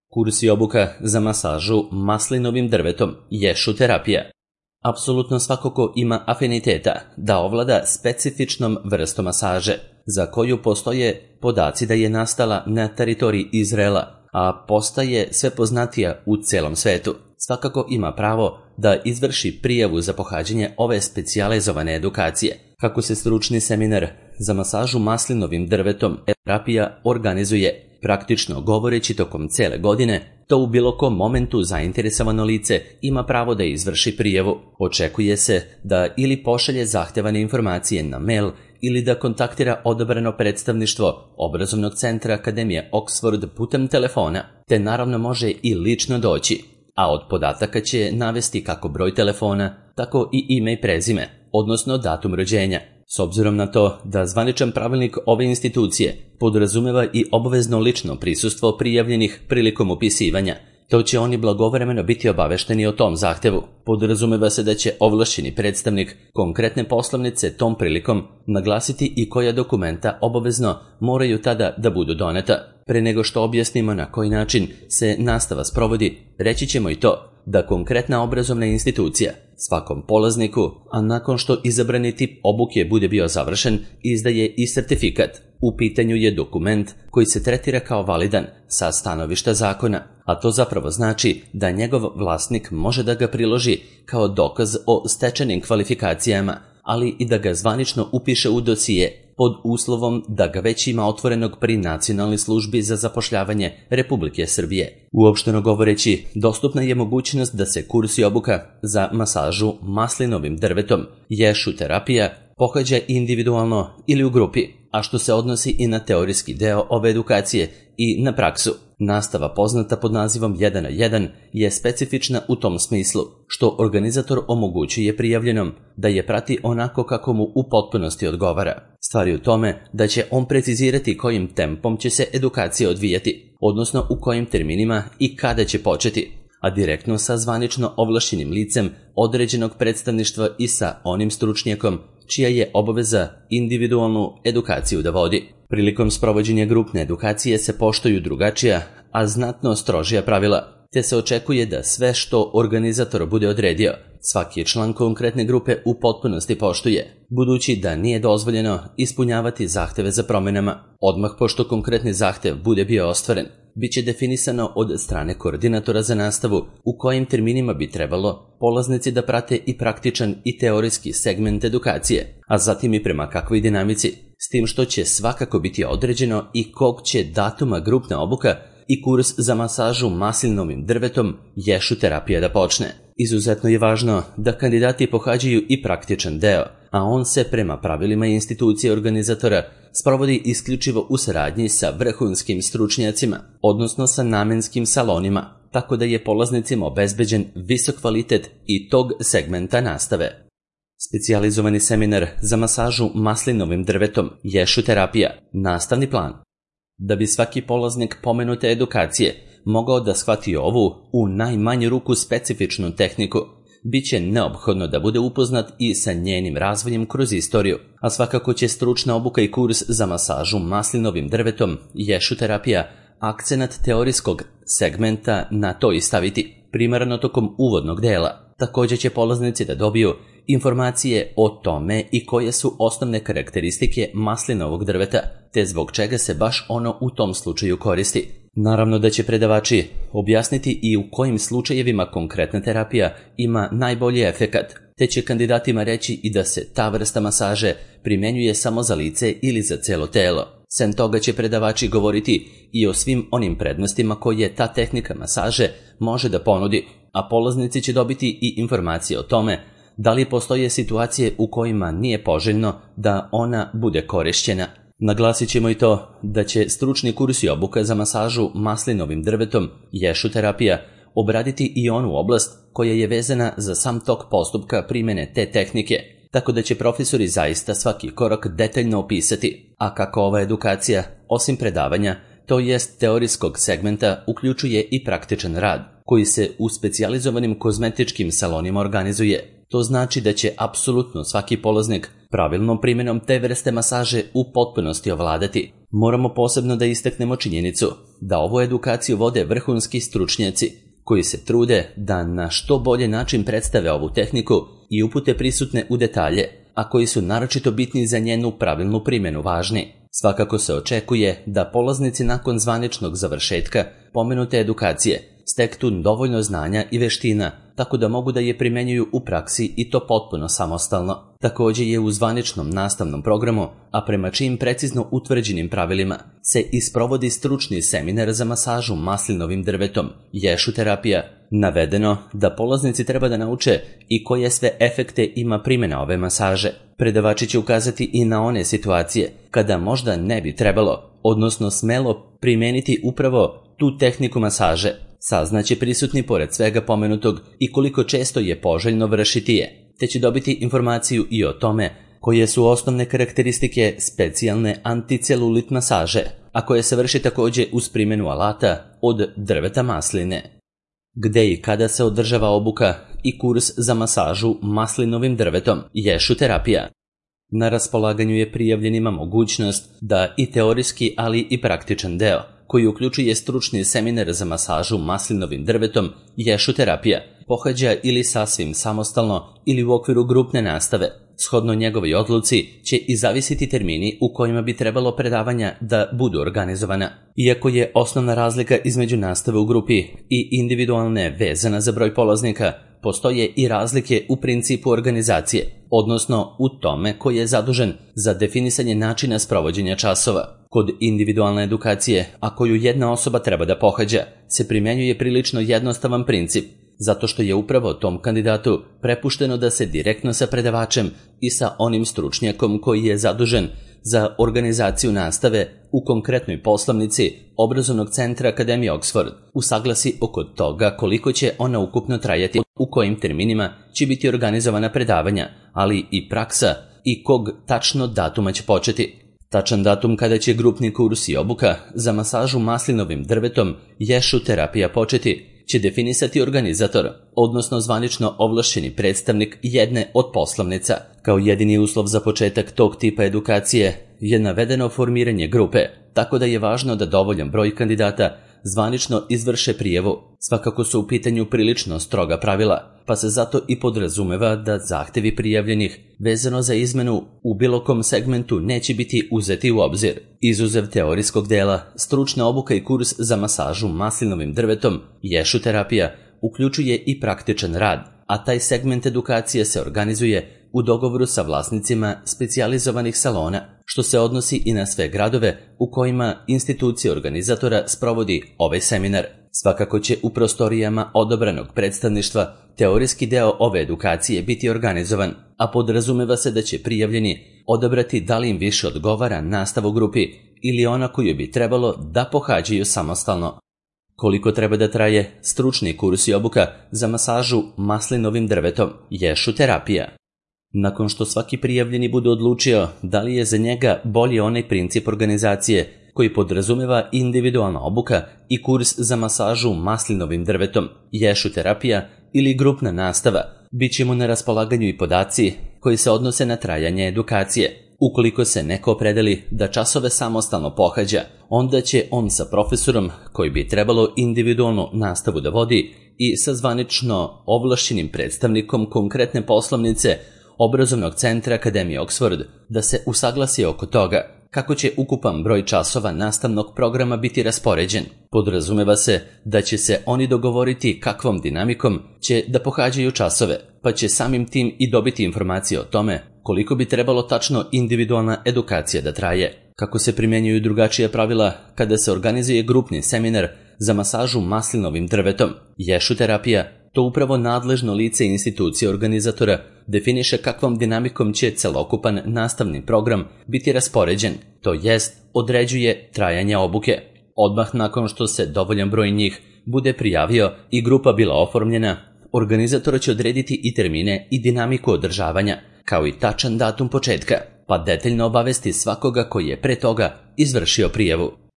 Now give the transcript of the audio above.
Kurs i obuka za masažu maslinovim drvetom, ješu terapija. Apsolutno svako ko ima afiniteta da ovlada specifičnom vrstom masaže, za koju postoje podaci da je nastala na teritoriji Izraela, a postaje sve poznatija u celom svetu, svakako ima pravo da izvrši prijavu za pohađanje ove specijalizovane edukacije. Kako se stručni seminar za masažu maslinovim drvetom terapija organizuje, praktično govoreći tokom cele godine, to u bilo kom momentu zainteresovano lice ima pravo da izvrši prijavu. Očekuje se da ili pošalje zahtevane informacije na mail ili da kontaktira odabrano predstavništvo obrazovnog centra Akademije Oxford putem telefona, te naravno može i lično doći, a od podataka će navesti kako broj telefona, tako i ime i prezime, odnosno datum rođenja. S obzirom na to da zvaničan pravilnik ove institucije podrazumeva i obavezno lično prisustvo prijavljenih prilikom upisivanja, to će oni blagovremeno biti obavešteni o tom zahtevu. Podrazumeva se da će ovlašćeni predstavnik konkretne poslovnice tom prilikom naglasiti i koja dokumenta obavezno moraju tada da budu doneta. Pre nego što objasnimo na koji način se nastava sprovodi, reći ćemo i to da konkretna obrazovna institucija svakom polazniku, a nakon što izabrani tip obuke bude bio završen, izdaje i sertifikat. U pitanju je dokument koji se tretira kao validan sa stanovišta zakona, a to zapravo znači da njegov vlasnik može da ga priloži kao dokaz o stečenim kvalifikacijama, ali i da ga zvanično upiše u dosije, pod uslovom da ga već ima otvorenog pri Nacionalnoj službi za zapošljavanje Republike Srbije. Uopšteno govoreći, dostupna je mogućnost da se kurs i obuka za masažu maslinovim drvetom, ješu terapija, pohađa individualno ili u grupi, a što se odnosi i na teorijski deo ove edukacije i na praksu. Nastava poznata pod nazivom 1 na 1 je specifična u tom smislu, što organizator omogućuje prijavljenom da je prati onako kako mu u potpunosti odgovara. Stvar je u tome da će on precizirati kojim tempom će se edukacija odvijati, odnosno u kojim terminima i kada će početi, a direktno sa zvanično ovlašćenim licem određenog predstavništva i sa onim stručnjakom čija je obaveza individualnu edukaciju da vodi. Prilikom sprovođenja grupne edukacije se poštuju drugačija, a znatno strožija pravila, te se očekuje da sve što organizator bude odredio, svaki član konkretne grupe u potpunosti poštuje, budući da nije dozvoljeno ispunjavati zahteve za promjenama. Odmah pošto konkretni zahtev bude bio ostvaren, bit će definisano od strane koordinatora za nastavu u kojim terminima bi trebalo polaznici da prate i praktičan i teorijski segment edukacije, a zatim i prema kakvoj dinamici, s tim što će svakako biti određeno i kog će datuma grupna obuka i kurs za masažu maslinovim drvetom, ješu terapija da počne. Izuzetno je važno da kandidati pohađaju i praktičan deo, a on se prema pravilima institucije organizatora sprovodi isključivo u saradnji sa vrhunskim stručnjacima, odnosno sa namenskim salonima, tako da je polaznicima obezbeđen visok kvalitet i tog segmenta nastave. Specijalizovani seminar za masažu maslinovim drvetom, ješu terapija, nastavni plan. Da bi svaki polaznik pomenute edukacije mogao da shvati ovu, u najmanju ruku specifičnu tehniku, bit će neophodno da bude upoznat i sa njenim razvojem kroz istoriju, a svakako će stručna obuka i kurs za masažu maslinovim drvetom, ješu terapija, akcenat teorijskog segmenta na to i staviti, primarno tokom uvodnog dela. Također će polaznici da dobiju informacije o tome i koje su osnovne karakteristike maslinovog drveta, te zbog čega se baš ono u tom slučaju koristi. Naravno da će predavači objasniti i u kojim slučajevima konkretna terapija ima najbolji efekat, te će kandidatima reći i da se ta vrsta masaže primjenjuje samo za lice ili za celo telo. Sem toga će predavači govoriti i o svim onim prednostima koje ta tehnika masaže može da ponudi, a polaznici će dobiti i informacije o tome da li postoje situacije u kojima nije poželjno da ona bude korišćena. Naglasit ćemo i to da će stručni kurs i obuka za masažu maslinovim drvetom, ješu terapija, obraditi i onu oblast koja je vezana za sam tok postupka primjene te tehnike, tako da će profesori zaista svaki korak detaljno opisati, a kako ova edukacija, osim predavanja, to jest teorijskog segmenta, uključuje i praktičan rad, koji se u specijalizovanim kozmetičkim salonima organizuje. To znači da će apsolutno svaki polaznik pravilnom primjenom te vrste masaže u potpunosti ovladati, Moramo posebno da istaknemo činjenicu da ovu edukaciju vode vrhunski stručnjaci koji se trude da na što bolje način predstave ovu tehniku i upute prisutne u detalje, a koji su naročito bitni za njenu pravilnu primjenu važni. Svakako se očekuje da polaznici nakon zvaničnog završetka pomenute edukacije steknu dovoljno znanja i veština, tako da mogu da je primenjuju u praksi i to potpuno samostalno. Također je u zvaničnom nastavnom programu, a prema čijim precizno utvrđenim pravilima, se isprovodi stručni seminar za masažu maslinovim drvetom, ješuterapija. Navedeno da polaznici treba da nauče i koje sve efekte ima primjena ove masaže. Predavači će ukazati i na one situacije kada možda ne bi trebalo, odnosno smelo primeniti upravo tu tehniku masaže. Saznaće prisutni pored svega pomenutog i koliko često je poželjno vršiti je, te će dobiti informaciju i o tome koje su osnovne karakteristike specijalne anticelulit masaže, a koje se vrši također uz primjenu alata od drveta masline. Gde i kada se održava obuka i kurs za masažu maslinovim drvetom, ješuterapija. Na raspolaganju je prijavljenima mogućnost da i teorijski, ali i praktičan deo, koji uključuje stručni seminar za masažu maslinovim drvetom, ješuterapija, pohađa ili sasvim samostalno ili u okviru grupne nastave. Shodno njegovoj odluci će i zavisiti termini u kojima bi trebalo predavanja da budu organizovana. Iako je osnovna razlika između nastave u grupi i individualne vezana za broj polaznika, postoje i razlike u principu organizacije, odnosno u tome ko je zadužen za definisanje načina sprovođenja časova. Kod individualne edukacije, a koju jedna osoba treba da pohađa, se primjenjuje prilično jednostavan princip, zato što je upravo tom kandidatu prepušteno da se direktno sa predavačem i sa onim stručnjakom koji je zadužen za organizaciju nastave u konkretnoj poslovnici obrazovnog centra Akademije Oxford usaglasi oko toga koliko će ona ukupno trajati, u kojim terminima će biti organizovana predavanja, ali i praksa i kog tačno datuma će početi. Tačan datum kada će grupni kurs i obuka za masažu maslinovim drvetom, ješuterapija početi, će definisati organizator, odnosno zvanično ovlašćeni predstavnik jedne od poslovnica. Kao jedini uslov za početak tog tipa edukacije je navedeno formiranje grupe, tako da je važno da dovoljan broj kandidata zvanično izvrše prijavu. Svakako su u pitanju prilično stroga pravila, pa se zato i podrazumeva da zahtevi prijavljenih vezano za izmenu u bilo kom segmentu neće biti uzeti u obzir. Izuzev teorijskog dela, stručna obuka i kurs za masažu maslinovim drvetom, ješuterapija, uključuje i praktičan rad, a taj segment edukacije se organizuje u dogovoru sa vlasnicima specijalizovanih salona, što se odnosi i na sve gradove u kojima institucija organizatora sprovodi ovaj seminar. Svakako će u prostorijama odabranog predstavništva teorijski deo ove edukacije biti organizovan, a podrazumeva se da će prijavljeni odabrati da li im više odgovara nastava u grupi ili ona koju bi trebalo da pohađaju samostalno. Koliko treba da traje stručni kurs i obuka za masažu maslinovim drvetom, ješuterapija? Nakon što svaki prijavljeni bude odlučio da li je za njega bolji onaj princip organizacije koji podrazumeva individualna obuka i kurs za masažu maslinovim drvetom, ješuterapija ili grupna nastava, bit će mu na raspolaganju i podaci koji se odnose na trajanje edukacije. Ukoliko se neko opredeli da časove samostalno pohađa, onda će on sa profesorom, koji bi trebalo individualnu nastavu da vodi, i sa zvanično ovlašćenim predstavnikom konkretne poslovnice obrazovnog centra Akademije Oxford da se usaglasi oko toga kako će ukupan broj časova nastavnog programa biti raspoređen. Podrazumeva se da će se oni dogovoriti kakvom dinamikom će da pohađaju časove, pa će samim tim i dobiti informacije o tome koliko bi trebalo tačno individualna edukacija da traje. Kako se primjenjuju drugačija pravila kada se organizuje grupni seminar za masažu maslinovim drvetom, ješuterapija, to upravo nadležno lice institucije organizatora definiše kakvom dinamikom će celokupan nastavni program biti raspoređen, to jest određuje trajanje obuke. Odmah nakon što se dovoljan broj njih bude prijavio i grupa bila oformljena, organizator će odrediti i termine i dinamiku održavanja, kao i tačan datum početka, pa detaljno obavesti svakoga koji je pre toga izvršio prijavu.